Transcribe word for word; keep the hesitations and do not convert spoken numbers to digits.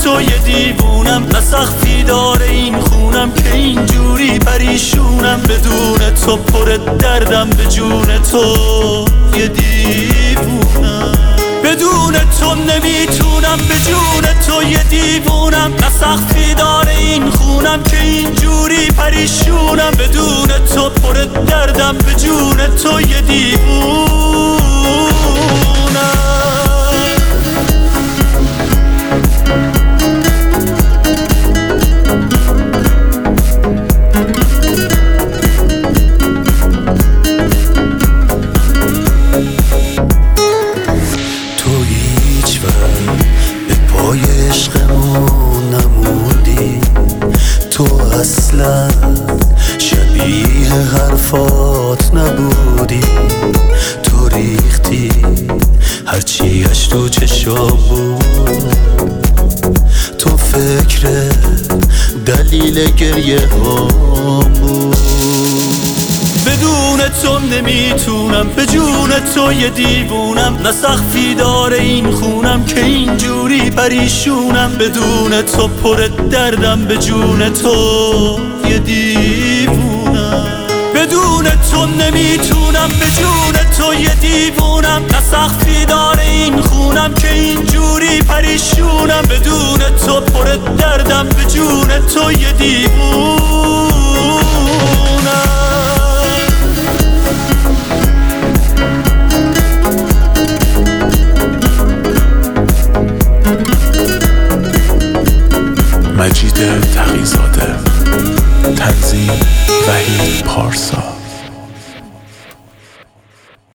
تو یه دیوونم، نه سختی داره این خونم که اینجوری پریشونم. بدون تو پر دردم، به جون تو یه دیوونم. بدون تو نمیتونم، به جون تو یه دیوونم. نه سختی داره این خونم که اینجوری پریشونم. بدون تو پر دردم، به جون تو یه دیوونم. پای عشقمون نموندی، تو اصلا شبیه حرفات نبودی. تو ریختی هرچی اش تو چشام بود، تو فکر دلیل گریه هام بود. بدون تو نمیتونم، به جون تو یه دیوونم. نه سختی داره این خونم که اینجوری پریشونم. بدون تو پر دردم، به جون تو یه دیوونم. بدون تو نمیتونم، به جون تو یه دیوونم. نه سختی داره این خونم که اینجوری پریشونم. بدون تو پر دردم، به جون تو یه دیوونم. مجید تقی‌زاده، تنظیم وحید پارسا.